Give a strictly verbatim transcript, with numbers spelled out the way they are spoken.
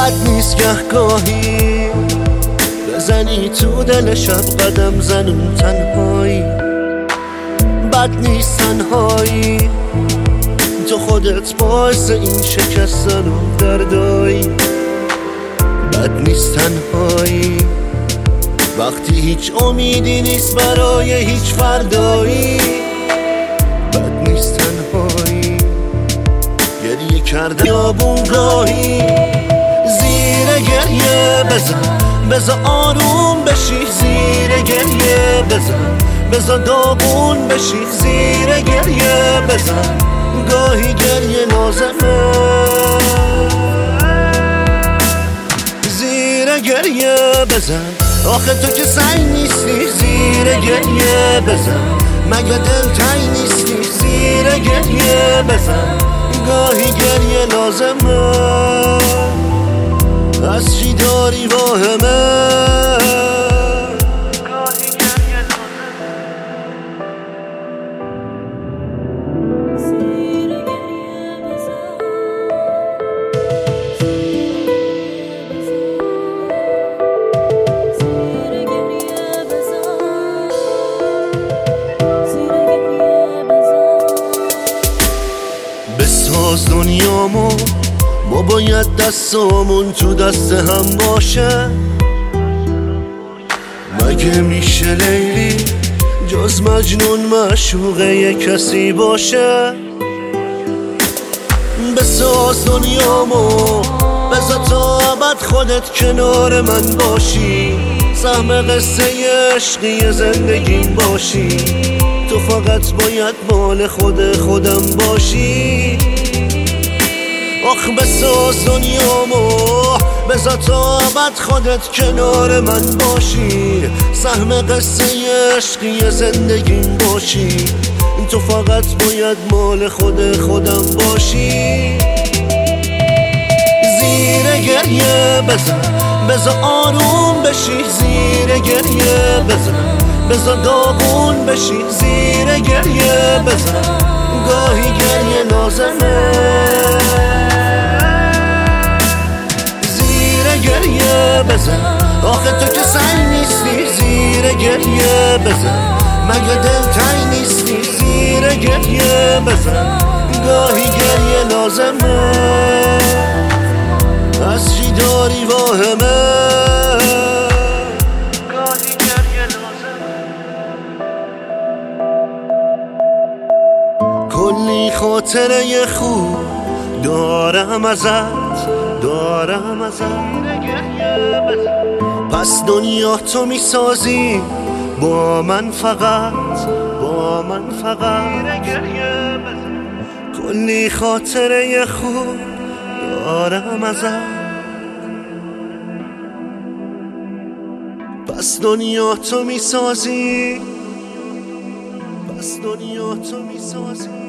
بد نیست گهگاهی بزنی تو دل شب قدم زنون تنهایی، بد نیست تنهایی، تو خودت باعث این شکستن و دردایی. بد نیست تنهایی وقتی هیچ امیدی نیست برای هیچ فردایی. بد نیست تنهایی گریه کرده یابون گاهی، زیر گریه بزن بزا آروم بشی، زیر گریه بزن بزا داغون بشی، زیر گریه بزن گاهی گریه لازمه، زیر گریه بزن آخه تو که سعی نیستی، زیر گریه بزن مگه دلتنگ نیستی، زیر گریه بزن گاهی گریه لازمه، از چی داری واهمه. بساز دنیامو، ما باید دستامون تو دست هم باشه. مگه میشه لیلی جز مجنون معشوقه یه کسی باشه؟ بساز دنیامو، بذار تا ابد خودت کنار من باشی، سهم قصه عشقی زندگیم باشی، تو فقط باید مال خود خودم باشی. آخ بساز دنیامو، بذار تا ابد خودت کنار من باشی، سهم قصه عشقی زندگیم باشی، تو فقط باید مال خود خودم باشی. زیر گریه بزن بذار آروم بشی، زیر گریه بزن بذار داغون بشی، زیر گریه بزن گاهی گریه لازمه، زیر گریه بزن آخه تو که سعی نیستی، زیر گریه بزن مگه دلتنگ نیستی، زیر گریه بزن گاهی گریه لازمه، از چی داری واهمه. کلی خاطره خوب دارم ازت، دارم ازت، پس دنیا تو میسازی با من فقط، با من فقط. کلی خاطره خوب دارم ازت، پس دنیا تو میسازی، پس دنیا تو میسازی.